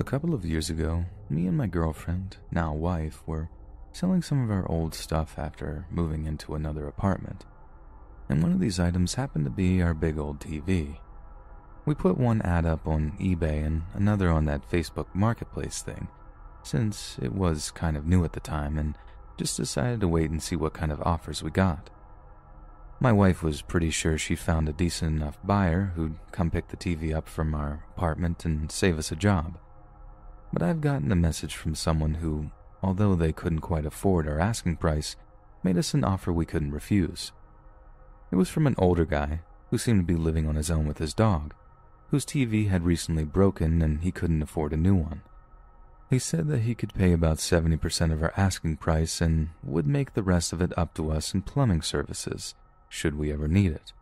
A couple of years ago, me and my girlfriend, now wife, were selling some of our old stuff after moving into another apartment. And one of these items happened to be our big old TV. We put one ad up on eBay and another on that Facebook Marketplace thing, since it was kind of new at the time, and just decided to wait and see what kind of offers we got. My wife was pretty sure she found a decent enough buyer who'd come pick the TV up from our apartment and save us a job. But I've gotten a message from someone who, although they couldn't quite afford our asking price, made us an offer we couldn't refuse. It was from an older guy who seemed to be living on his own with his dog, whose TV had recently broken and he couldn't afford a new one. He said that he could pay about 70% of our asking price and would make the rest of it up to us in plumbing services, should we ever need it.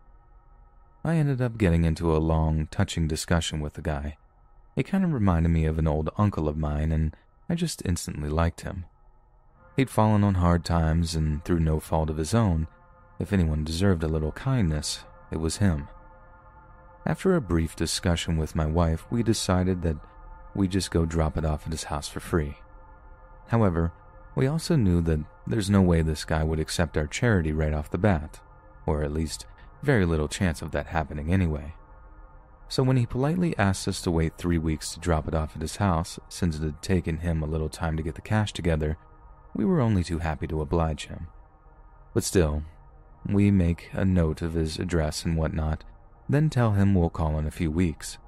I ended up getting into a long, touching discussion with the guy. He kind of reminded me of an old uncle of mine, and I just instantly liked him. He'd fallen on hard times, and through no fault of his own, if anyone deserved a little kindness, it was him. After a brief discussion with my wife, we decided that we'd just go drop it off at his house for free. However, we also knew that there's no way this guy would accept our charity right off the bat, or at least very little chance of that happening anyway. So when he politely asked us to wait 3 weeks to drop it off at his house, since it had taken him a little time to get the cash together, we were only too happy to oblige him. But still, we make a note of his address and whatnot, then tell him we'll call in a few weeks.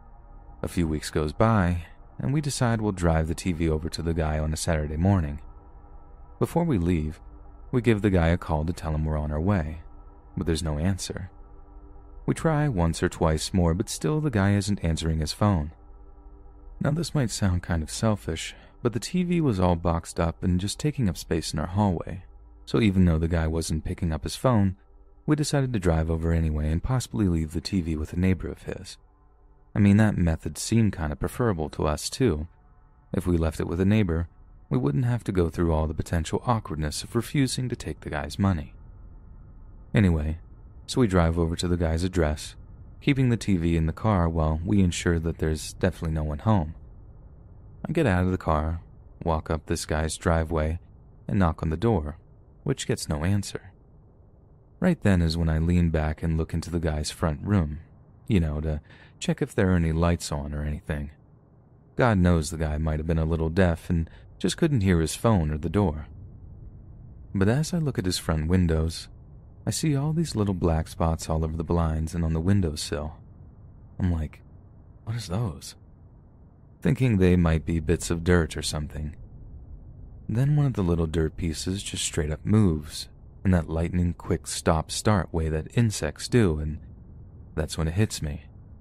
A few weeks goes by, and we decide we'll drive the TV over to the guy on a Saturday morning. Before we leave, we give the guy a call to tell him we're on our way, but there's no answer. We try once or twice more, but still the guy isn't answering his phone. Now this might sound kind of selfish, but the TV was all boxed up and just taking up space in our hallway, so even though the guy wasn't picking up his phone, we decided to drive over anyway and possibly leave the TV with a neighbor of his. I mean, that method seemed kind of preferable to us too. If we left it with a neighbor, we wouldn't have to go through all the potential awkwardness of refusing to take the guy's money. Anyway, so we drive over to the guy's address, keeping the TV in the car while we ensure that there's definitely no one home. I get out of the car, walk up this guy's driveway, and knock on the door, which gets no answer. Right then is when I lean back and look into the guy's front room, to check if there are any lights on or anything. God knows the guy might have been a little deaf and just couldn't hear his phone or the door. But as I look at his front windows, I see all these little black spots all over the blinds and on the windowsill. I'm like, what is those? Thinking they might be bits of dirt or something. Then one of the little dirt pieces just straight up moves, in that lightning quick stop-start way that insects do, and that's when it hits me.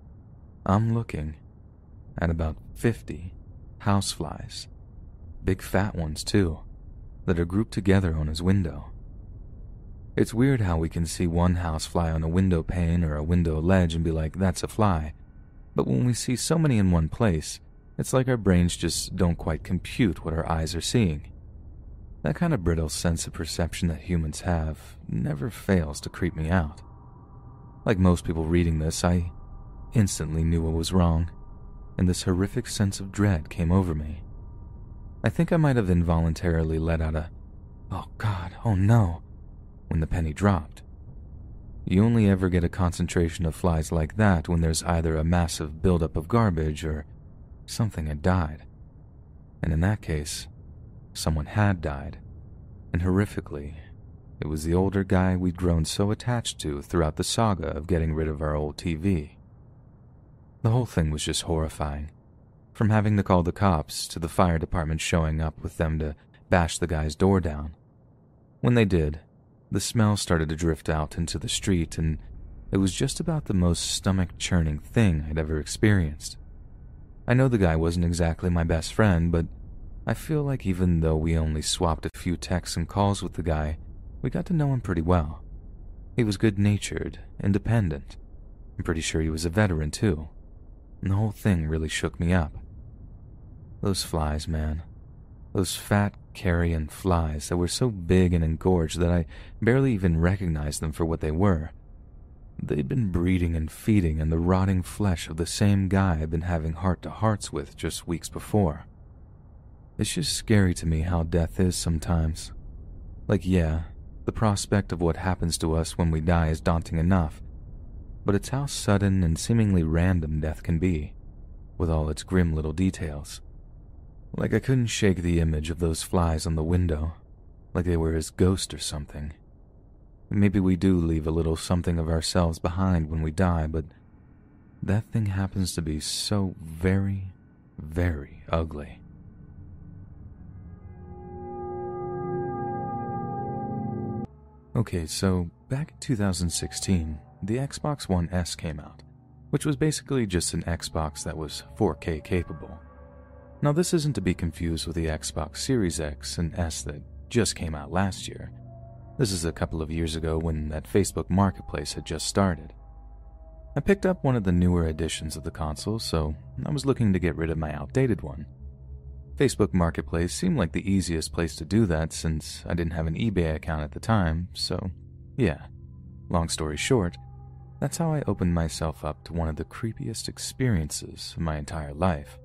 I'm looking at about 50 houseflies, big fat ones too, that are grouped together on his window. It's weird how we can see one housefly on a window pane or a window ledge and be like, that's a fly. But when we see so many in one place, it's like our brains just don't quite compute what our eyes are seeing. That kind of brittle sense of perception that humans have never fails to creep me out. Like most people reading this, I instantly knew what was wrong, and this horrific sense of dread came over me. I think I might have involuntarily let out a, "Oh God, oh no," when the penny dropped. You only ever get a concentration of flies like that when there's either a massive buildup of garbage or something had died. And in that case, someone had died. And horrifically, it was the older guy we'd grown so attached to throughout the saga of getting rid of our old TV. The whole thing was just horrifying. From having to call the cops to the fire department showing up with them to bash the guy's door down. When they did, the smell started to drift out into the street, and it was just about the most stomach-churning thing I'd ever experienced. I know the guy wasn't exactly my best friend, but I feel like even though we only swapped a few texts and calls with the guy, we got to know him pretty well. He was good-natured, independent. I'm pretty sure he was a veteran, too. And the whole thing really shook me up. Those flies, man. Those fat carrion flies that were so big and engorged that I barely even recognized them for what they were. They'd been breeding and feeding in the rotting flesh of the same guy I'd been having heart-to-hearts with just weeks before. It's just scary to me how death is sometimes. Like, yeah, the prospect of what happens to us when we die is daunting enough, but it's how sudden and seemingly random death can be, with all its grim little details. Like I couldn't shake the image of those flies on the window, like they were his ghost or something. Maybe we do leave a little something of ourselves behind when we die, but that thing happens to be so very, very ugly. Okay, so back in 2016, the Xbox One S came out, which was basically just an Xbox that was 4K capable. Now this isn't to be confused with the Xbox Series X and S that just came out last year. This is a couple of years ago when that Facebook Marketplace had just started. I picked up one of the newer editions of the console, so I was looking to get rid of my outdated one. Facebook Marketplace seemed like the easiest place to do that since I didn't have an eBay account at the time, so yeah. Long story short, that's how I opened myself up to one of the creepiest experiences of my entire life.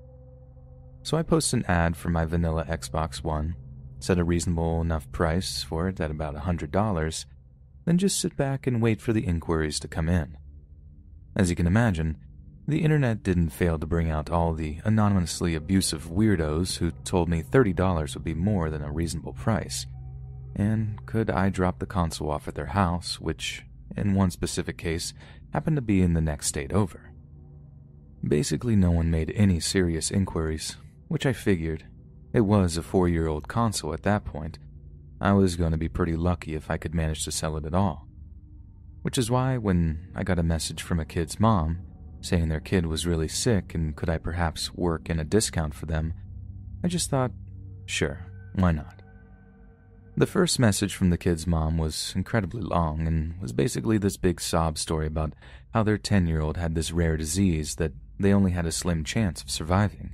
So I posted an ad for my vanilla Xbox One, set a reasonable enough price for it at about $100, then just sit back and wait for the inquiries to come in. As you can imagine, the internet didn't fail to bring out all the anonymously abusive weirdos who told me $30 would be more than a reasonable price, and could I drop the console off at their house, which, in one specific case, happened to be in the next state over. Basically, no one made any serious inquiries, which I figured. It was a 4-year-old console at that point. I was going to be pretty lucky if I could manage to sell it at all. Which is why when I got a message from a kid's mom, saying their kid was really sick and could I perhaps work in a discount for them, I just thought, sure, why not? The first message from the kid's mom was incredibly long and was basically this big sob story about how their 10-year-old had this rare disease that they only had a slim chance of surviving.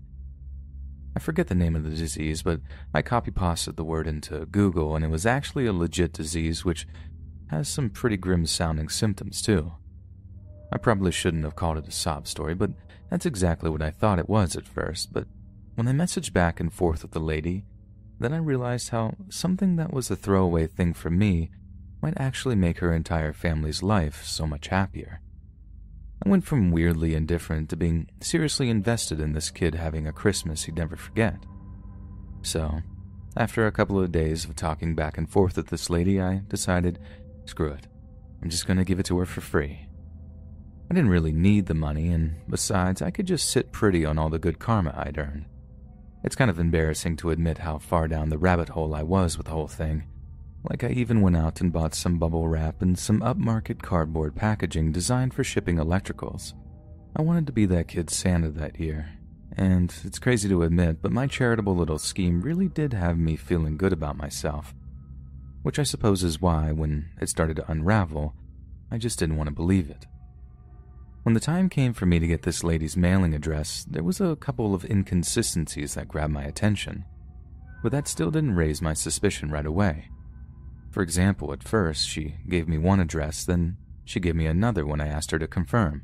I forget the name of the disease, but I copy-pasted the word into Google and it was actually a legit disease which has some pretty grim-sounding symptoms too. I probably shouldn't have called it a sob story, but that's exactly what I thought it was at first. But when I messaged back and forth with the lady, then I realized how something that was a throwaway thing for me might actually make her entire family's life so much happier. I went from weirdly indifferent to being seriously invested in this kid having a Christmas he'd never forget. So, after a couple of days of talking back and forth with this lady, I decided, screw it, I'm just going to give it to her for free. I didn't really need the money, and besides, I could just sit pretty on all the good karma I'd earned. It's kind of embarrassing to admit how far down the rabbit hole I was with the whole thing. Like I even went out and bought some bubble wrap and some upmarket cardboard packaging designed for shipping electricals. I wanted to be that kid's Santa that year, and it's crazy to admit, but my charitable little scheme really did have me feeling good about myself. Which I suppose is why, when it started to unravel, I just didn't want to believe it. When the time came for me to get this lady's mailing address, there was a couple of inconsistencies that grabbed my attention, but that still didn't raise my suspicion right away. For example, at first, she gave me one address, then she gave me another when I asked her to confirm.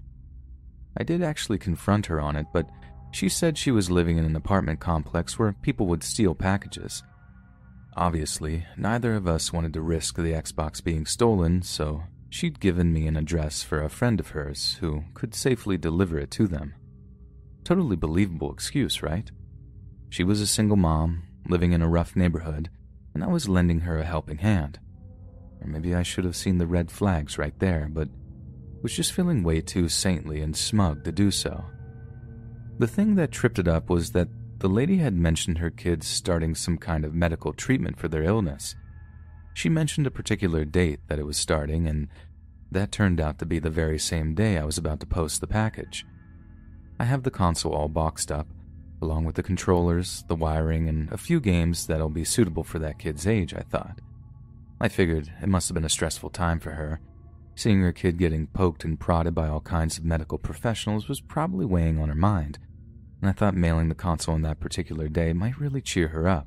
I did actually confront her on it, but she said she was living in an apartment complex where people would steal packages. Obviously, neither of us wanted to risk the Xbox being stolen, so she'd given me an address for a friend of hers who could safely deliver it to them. Totally believable excuse, right? She was a single mom, living in a rough neighborhood, and I was lending her a helping hand. Or maybe I should have seen the red flags right there, but was just feeling way too saintly and smug to do so. The thing that tripped it up was that the lady had mentioned her kids starting some kind of medical treatment for their illness. She mentioned a particular date that it was starting, and that turned out to be the very same day I was about to post the package. I have the console all boxed up, along with the controllers, the wiring, and a few games that'll be suitable for that kid's age, I thought. I figured it must have been a stressful time for her. Seeing her kid getting poked and prodded by all kinds of medical professionals was probably weighing on her mind, and I thought mailing the console on that particular day might really cheer her up.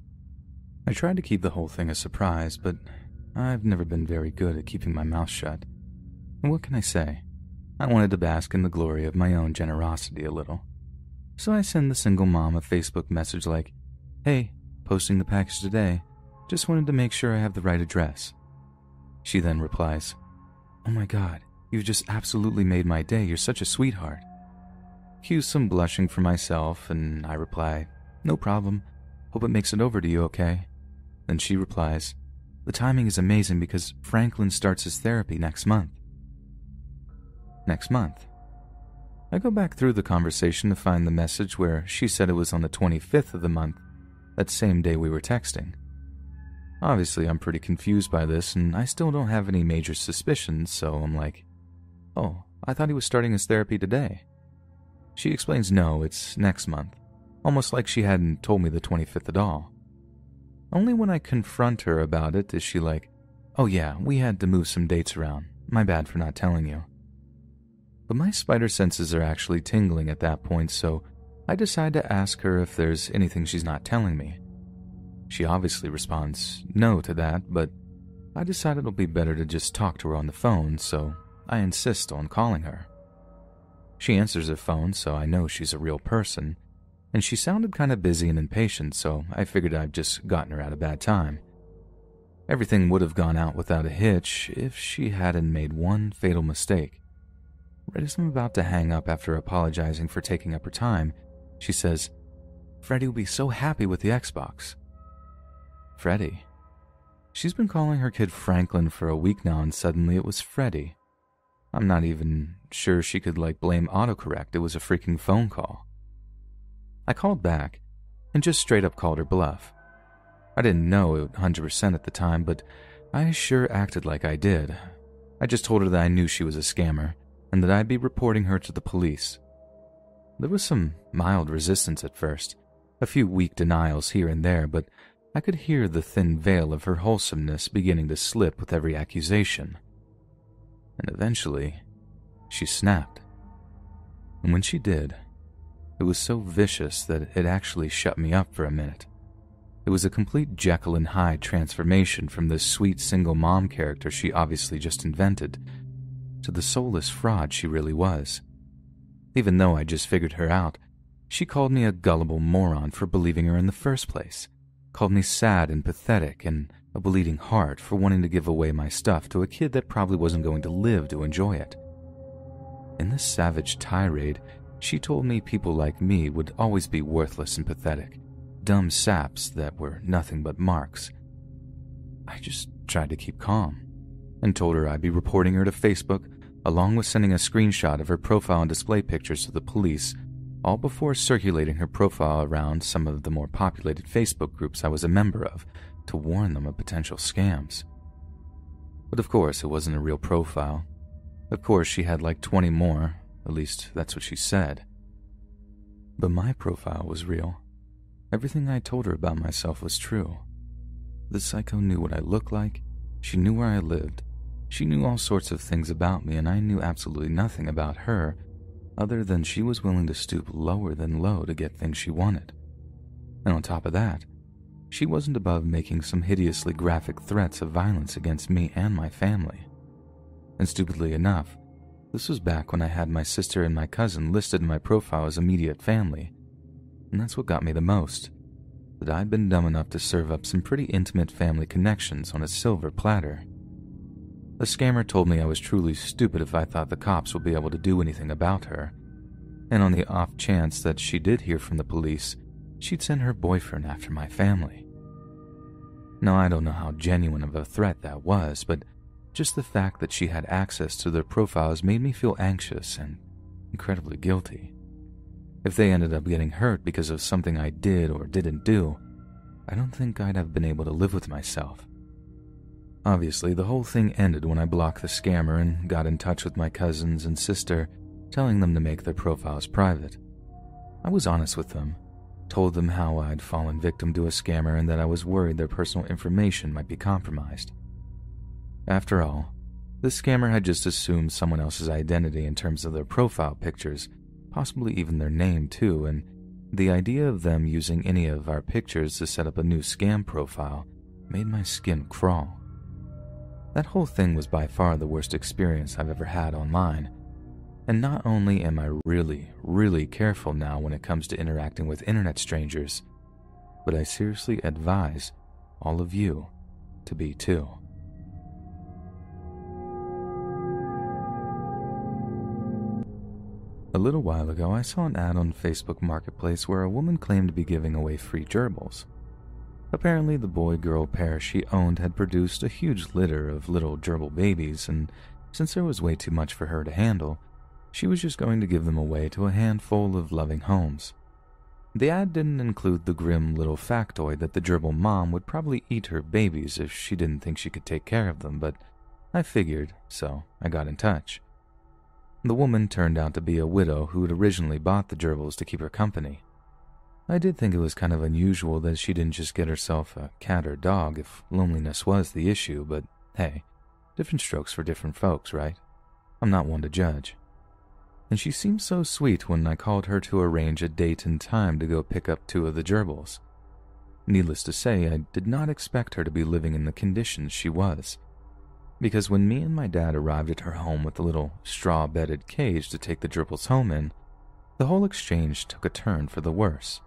I tried to keep the whole thing a surprise, but I've never been very good at keeping my mouth shut. What can I say? I wanted to bask in the glory of my own generosity a little. So I send the single mom a Facebook message like, "Hey, posting the package today. Just wanted to make sure I have the right address." She then replies, "Oh my God, you've just absolutely made my day. You're such a sweetheart." Cue some blushing for myself, and I reply, "No problem. Hope it makes it over to you okay." Then she replies, "The timing is amazing because Franklin starts his therapy next month." Next month. I go back through the conversation to find the message where she said it was on the 25th of the month, that same day we were texting. Obviously, I'm pretty confused by this, and I still don't have any major suspicions, so I'm like, "Oh, I thought he was starting his therapy today." She explains no, it's next month, almost like she hadn't told me the 25th at all. Only when I confront her about it is she like, "Oh yeah, we had to move some dates around. My bad for not telling you." But my spider senses are actually tingling at that point, so I decide to ask her if there's anything she's not telling me. She obviously responds no to that, but I decide it'll be better to just talk to her on the phone, so I insist on calling her. She answers her phone, so I know she's a real person, and she sounded kind of busy and impatient, so I figured I'd just gotten her at a bad time. Everything would have gone out without a hitch if she hadn't made one fatal mistake. Right as I'm about to hang up after apologizing for taking up her time, she says, "Freddie will be so happy with the Xbox." Freddie? She's been calling her kid Franklin for a week now, and suddenly it was Freddie. I'm not even sure she could blame autocorrect. It was a freaking phone call. I called back and just straight up called her bluff. I didn't know it 100% at the time, but I sure acted like I did. I just told her that I knew she was a scammer and that I'd be reporting her to the police. There was some mild resistance at first, a few weak denials here and there, but I could hear the thin veil of her wholesomeness beginning to slip with every accusation. And eventually, she snapped. And when she did, it was so vicious that it actually shut me up for a minute. It was a complete Jekyll and Hyde transformation from the sweet single mom character she obviously just invented to the soulless fraud she really was. Even though I just figured her out, she called me a gullible moron for believing her in the first place, called me sad and pathetic and a bleeding heart for wanting to give away my stuff to a kid that probably wasn't going to live to enjoy it. In this savage tirade, she told me people like me would always be worthless and pathetic, dumb saps that were nothing but marks. I just tried to keep calm and told her I'd be reporting her to Facebook, along with sending a screenshot of her profile and display pictures to the police, all before circulating her profile around some of the more populated Facebook groups I was a member of to warn them of potential scams. But of course, it wasn't a real profile. Of course, she had 20 more, at least that's what she said. But my profile was real. Everything I told her about myself was true. The psycho knew what I looked like, she knew where I lived, she knew all sorts of things about me, and I knew absolutely nothing about her, other than she was willing to stoop lower than low to get things she wanted. And on top of that, she wasn't above making some hideously graphic threats of violence against me and my family. And stupidly enough, this was back when I had my sister and my cousin listed in my profile as immediate family. And that's what got me the most, that I'd been dumb enough to serve up some pretty intimate family connections on a silver platter. The scammer told me I was truly stupid if I thought the cops would be able to do anything about her, and on the off chance that she did hear from the police, she'd send her boyfriend after my family. Now, I don't know how genuine of a threat that was, but just the fact that she had access to their profiles made me feel anxious and incredibly guilty. If they ended up getting hurt because of something I did or didn't do, I don't think I'd have been able to live with myself. Obviously, the whole thing ended when I blocked the scammer and got in touch with my cousins and sister, telling them to make their profiles private. I was honest with them, told them how I'd fallen victim to a scammer and that I was worried their personal information might be compromised. After all, the scammer had just assumed someone else's identity in terms of their profile pictures, possibly even their name too, and the idea of them using any of our pictures to set up a new scam profile made my skin crawl. That whole thing was by far the worst experience I've ever had online. And not only am I really, really careful now when it comes to interacting with internet strangers, but I seriously advise all of you to be too. A little while ago, I saw an ad on Facebook Marketplace where a woman claimed to be giving away free gerbils. Apparently, the boy-girl pair she owned had produced a huge litter of little gerbil babies, and since there was way too much for her to handle, she was just going to give them away to a handful of loving homes. The ad didn't include the grim little factoid that the gerbil mom would probably eat her babies if she didn't think she could take care of them, but I figured, so I got in touch. The woman turned out to be a widow who had originally bought the gerbils to keep her company. I did think it was kind of unusual that she didn't just get herself a cat or dog if loneliness was the issue, but hey, different strokes for different folks, right? I'm not one to judge. And she seemed so sweet when I called her to arrange a date and time to go pick up 2 of the gerbils. Needless to say, I did not expect her to be living in the conditions she was, because when me and my dad arrived at her home with the little straw-bedded cage to take the gerbils home in, the whole exchange took a turn for the worse.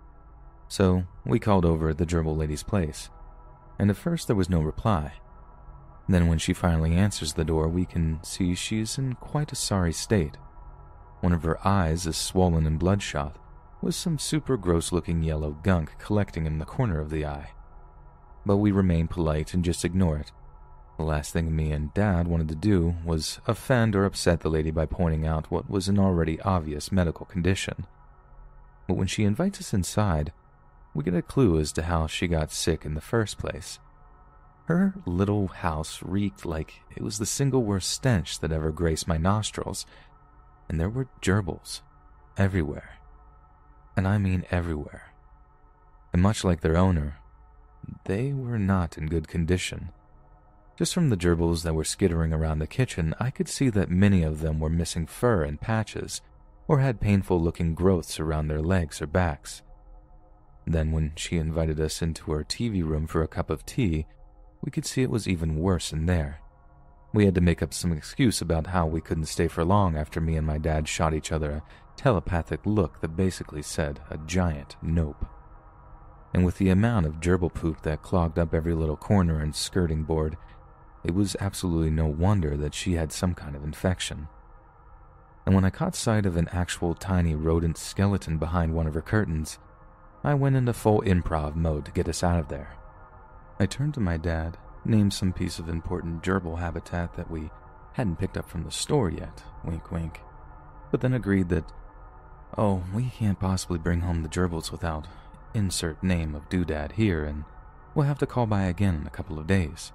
So we called over at the gerbil lady's place, and at first there was no reply. Then when she finally answers the door, we can see she's in quite a sorry state. One of her eyes is swollen and bloodshot, with some super gross-looking yellow gunk collecting in the corner of the eye. But we remain polite and just ignore it. The last thing me and Dad wanted to do was offend or upset the lady by pointing out what was an already obvious medical condition. But when she invites us inside, we get a clue as to how she got sick in the first place. Her little house reeked like it was the single worst stench that ever graced my nostrils, and there were gerbils everywhere. And I mean everywhere. And much like their owner, they were not in good condition. Just from the gerbils that were skittering around the kitchen, I could see that many of them were missing fur and patches, or had painful-looking growths around their legs or backs. Then when she invited us into her TV room for a cup of tea, we could see it was even worse in there. We had to make up some excuse about how we couldn't stay for long after me and my dad shot each other a telepathic look that basically said a giant nope. And with the amount of gerbil poop that clogged up every little corner and skirting board, it was absolutely no wonder that she had some kind of infection. And when I caught sight of an actual tiny rodent skeleton behind one of her curtains, I went into full improv mode to get us out of there. I turned to my dad, named some piece of important gerbil habitat that we hadn't picked up from the store yet, wink wink, but then agreed that, oh, we can't possibly bring home the gerbils without insert name of doodad here, and we'll have to call by again in a couple of days.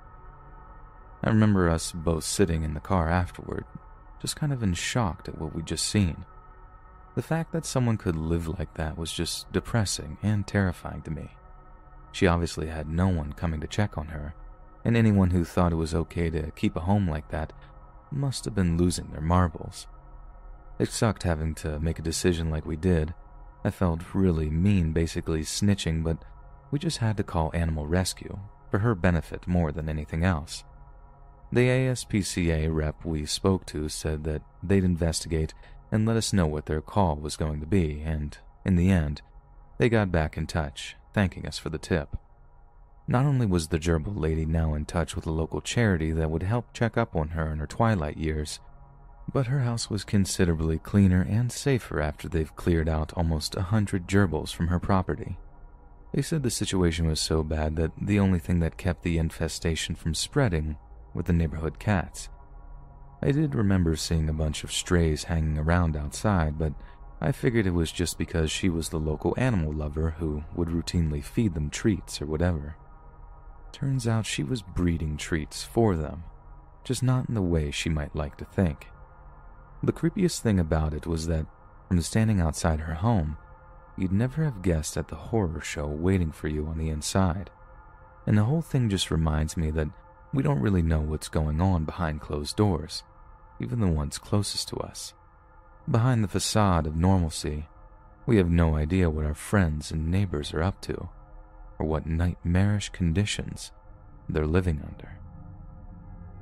I remember us both sitting in the car afterward, just kind of in shock at what we'd just seen. The fact that someone could live like that was just depressing and terrifying to me. She obviously had no one coming to check on her, and anyone who thought it was okay to keep a home like that must have been losing their marbles. It sucked having to make a decision like we did. I felt really mean basically snitching, but we just had to call Animal Rescue, for her benefit more than anything else. The ASPCA rep we spoke to said that they'd investigate and let us know what their call was going to be, and, in the end, they got back in touch, thanking us for the tip. Not only was the gerbil lady now in touch with a local charity that would help check up on her in her twilight years, but her house was considerably cleaner and safer after they've cleared out almost 100 gerbils from her property. They said the situation was so bad that the only thing that kept the infestation from spreading were the neighborhood cats. I did remember seeing a bunch of strays hanging around outside, but I figured it was just because she was the local animal lover who would routinely feed them treats or whatever. Turns out she was breeding treats for them, just not in the way she might like to think. The creepiest thing about it was that, from standing outside her home, you'd never have guessed at the horror show waiting for you on the inside. And the whole thing just reminds me that we don't really know what's going on behind closed doors, even the ones closest to us. Behind the facade of normalcy, we have no idea what our friends and neighbors are up to, or what nightmarish conditions they're living under.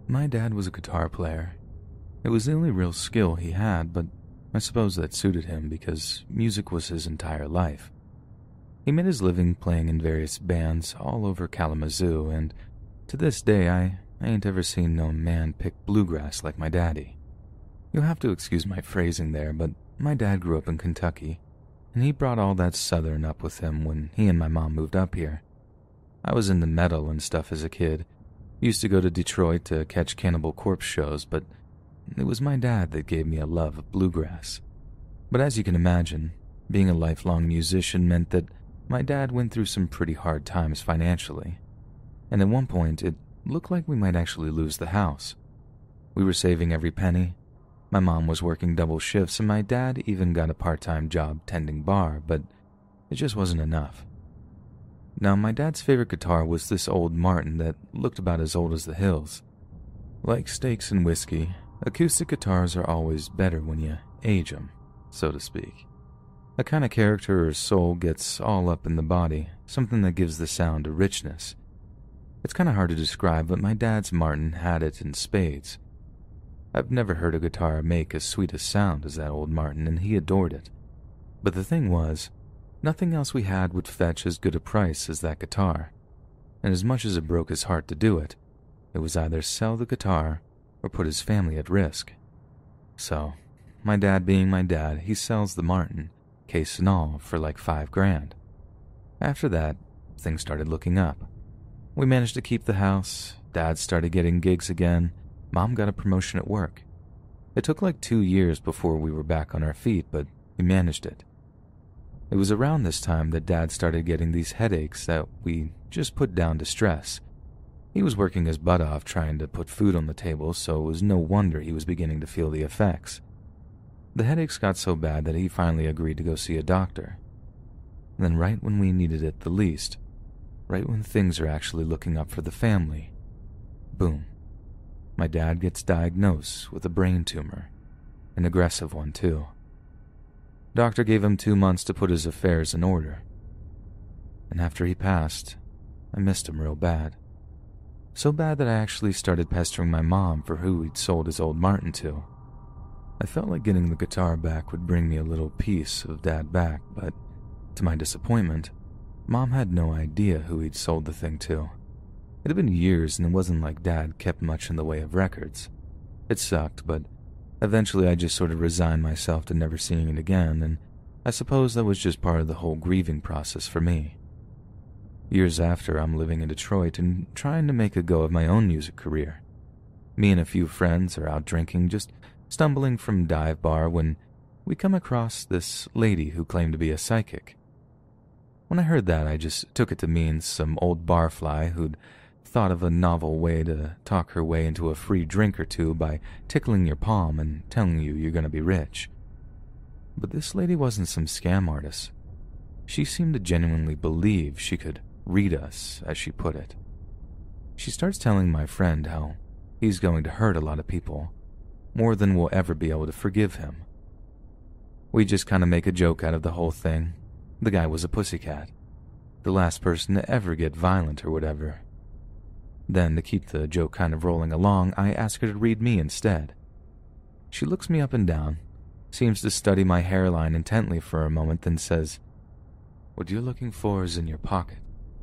My dad was a guitar player. It was the only real skill he had, but I suppose that suited him because music was his entire life. He made his living playing in various bands all over Kalamazoo, and to this day I ain't ever seen no man pick bluegrass like my daddy. You'll have to excuse my phrasing there, but my dad grew up in Kentucky, and he brought all that southern up with him when he and my mom moved up here. I was into metal and stuff as a kid. Used to go to Detroit to catch Cannibal Corpse shows, but it was my dad that gave me a love of bluegrass. But as you can imagine, being a lifelong musician meant that my dad went through some pretty hard times financially. And at one point, it looked like we might actually lose the house. We were saving every penny. My mom was working double shifts, and my dad even got a part-time job tending bar, but it just wasn't enough. Now, my dad's favorite guitar was this old Martin that looked about as old as the hills. Like steaks and whiskey, acoustic guitars are always better when you age them, so to speak. A kind of character or soul gets all up in the body, something that gives the sound a richness. It's kind of hard to describe, but my dad's Martin had it in spades. I've never heard a guitar make as sweet a sound as that old Martin, and he adored it. But the thing was, nothing else we had would fetch as good a price as that guitar, and as much as it broke his heart to do it, it was either sell the guitar or put his family at risk. So, my dad being my dad, he sells the Martin, case and all, for like $5,000. After that, things started looking up. We managed to keep the house, Dad started getting gigs again, Mom got a promotion at work. It took like 2 years before we were back on our feet, but we managed it. It was around this time that Dad started getting these headaches that we just put down to stress. He was working his butt off trying to put food on the table, so it was no wonder he was beginning to feel the effects. The headaches got so bad that he finally agreed to go see a doctor. And then right when we needed it the least, right when things are actually looking up for the family, boom. My dad gets diagnosed with a brain tumor, an aggressive one too. Doctor gave him 2 months to put his affairs in order. And after he passed, I missed him real bad. So bad that I actually started pestering my mom for who he'd sold his old Martin to. I felt like getting the guitar back would bring me a little piece of Dad back, but to my disappointment, Mom had no idea who he'd sold the thing to. It had been years, and it wasn't like Dad kept much in the way of records. It sucked, but eventually I just sort of resigned myself to never seeing it again, and I suppose that was just part of the whole grieving process for me. Years after, I'm living in Detroit and trying to make a go of my own music career. Me and a few friends are out drinking, just stumbling from dive bar when we come across this lady who claimed to be a psychic. When I heard that, I just took it to mean some old barfly who'd thought of a novel way to talk her way into a free drink or two by tickling your palm and telling you you're going to be rich. But this lady wasn't some scam artist. She seemed to genuinely believe she could read us, as she put it. She starts telling my friend how he's going to hurt a lot of people, more than we'll ever be able to forgive him. We just kind of make a joke out of the whole thing. The guy was a pussycat, the last person to ever get violent or whatever. Then, to keep the joke kind of rolling along, I ask her to read me instead. She looks me up and down, seems to study my hairline intently for a moment, then says, "What you're looking for is in your pocket."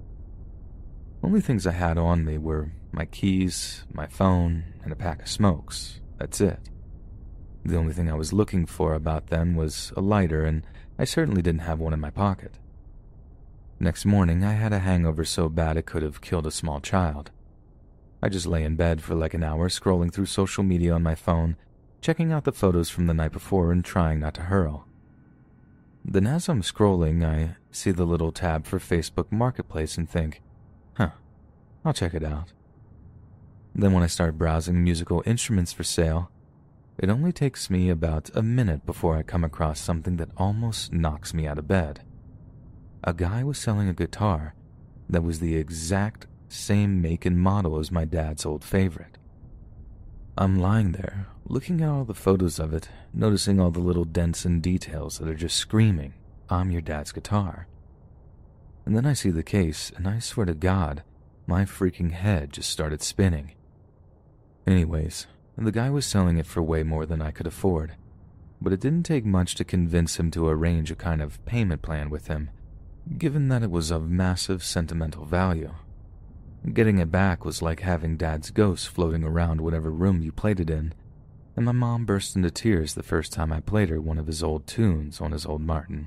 Only things I had on me were my keys, my phone, and a pack of smokes. That's it. The only thing I was looking for about them was a lighter, and I certainly didn't have one in my pocket. Next morning, I had a hangover so bad it could have killed a small child. I just lay in bed for like an hour scrolling through social media on my phone, checking out the photos from the night before and trying not to hurl. Then as I'm scrolling, I see the little tab for Facebook Marketplace and think, I'll check it out. Then when I start browsing musical instruments for sale, it only takes me about a minute before I come across something that almost knocks me out of bed. A guy was selling a guitar that was the exact same make and model as my dad's old favorite. I'm lying there, looking at all the photos of it, noticing all the little dents and details that are just screaming, "I'm your dad's guitar." And then I see the case, and I swear to God, my freaking head just started spinning. Anyways, the guy was selling it for way more than I could afford, but it didn't take much to convince him to arrange a kind of payment plan with him, given that it was of massive sentimental value. Getting it back was like having Dad's ghost floating around whatever room you played it in, and my mom burst into tears the first time I played her one of his old tunes on his old Martin.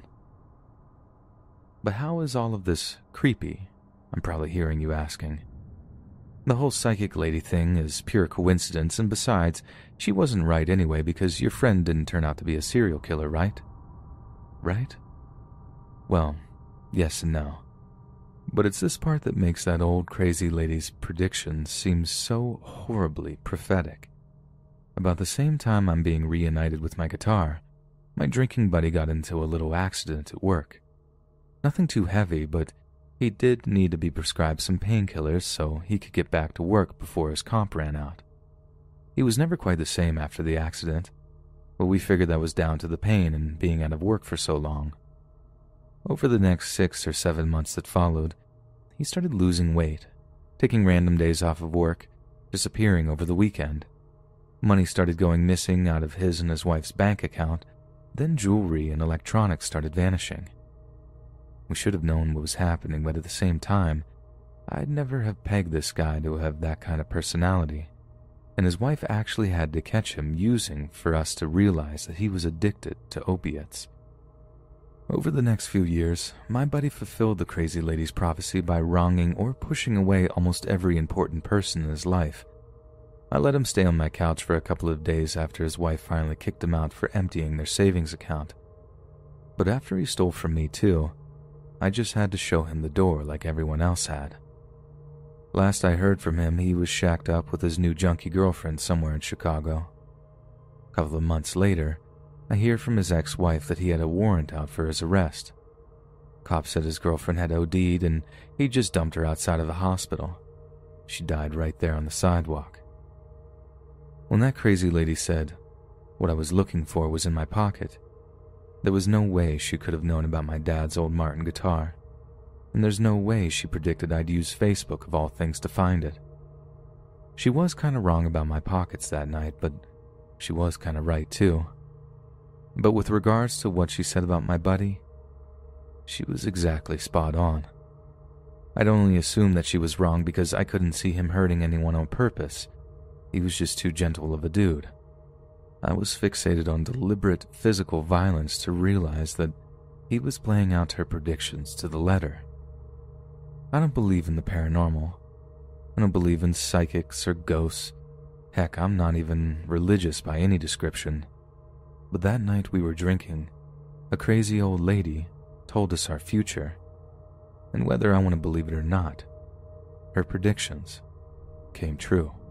But how is all of this creepy? I'm probably hearing you asking. The whole psychic lady thing is pure coincidence, and besides, she wasn't right anyway because your friend didn't turn out to be a serial killer, right? Right? Well, yes and no. But it's this part that makes that old crazy lady's predictions seem so horribly prophetic. About the same time I'm being reunited with my guitar, my drinking buddy got into a little accident at work. Nothing too heavy, but he did need to be prescribed some painkillers so he could get back to work before his comp ran out. He was never quite the same after the accident, but we figured that was down to the pain and being out of work for so long. Over the next 6 or 7 months that followed, he started losing weight, taking random days off of work, disappearing over the weekend. Money started going missing out of his and his wife's bank account, then jewelry and electronics started vanishing. We should have known what was happening, but at the same time, I'd never have pegged this guy to have that kind of personality, and his wife actually had to catch him using for us to realize that he was addicted to opiates. Over the next few years, my buddy fulfilled the crazy lady's prophecy by wronging or pushing away almost every important person in his life. I let him stay on my couch for a couple of days after his wife finally kicked him out for emptying their savings account. But after he stole from me too, I just had to show him the door like everyone else had. Last I heard from him, he was shacked up with his new junkie girlfriend somewhere in Chicago. A couple of months later, I hear from his ex-wife that he had a warrant out for his arrest. Cops said his girlfriend had OD'd and he just dumped her outside of the hospital. She died right there on the sidewalk. When that crazy lady said, what I was looking for was in my pocket, there was no way she could have known about my dad's old Martin guitar, and there's no way she predicted I'd use Facebook of all things to find it. She was kind of wrong about my pockets that night, but she was kind of right too. But with regards to what she said about my buddy, she was exactly spot on. I'd only assumed that she was wrong because I couldn't see him hurting anyone on purpose. He was just too gentle of a dude. I was fixated on deliberate physical violence to realize that he was playing out her predictions to the letter. I don't believe in the paranormal. I don't believe in psychics or ghosts. Heck, I'm not even religious by any description. But that night we were drinking, a crazy old lady told us our future. And whether I want to believe it or not, her predictions came true.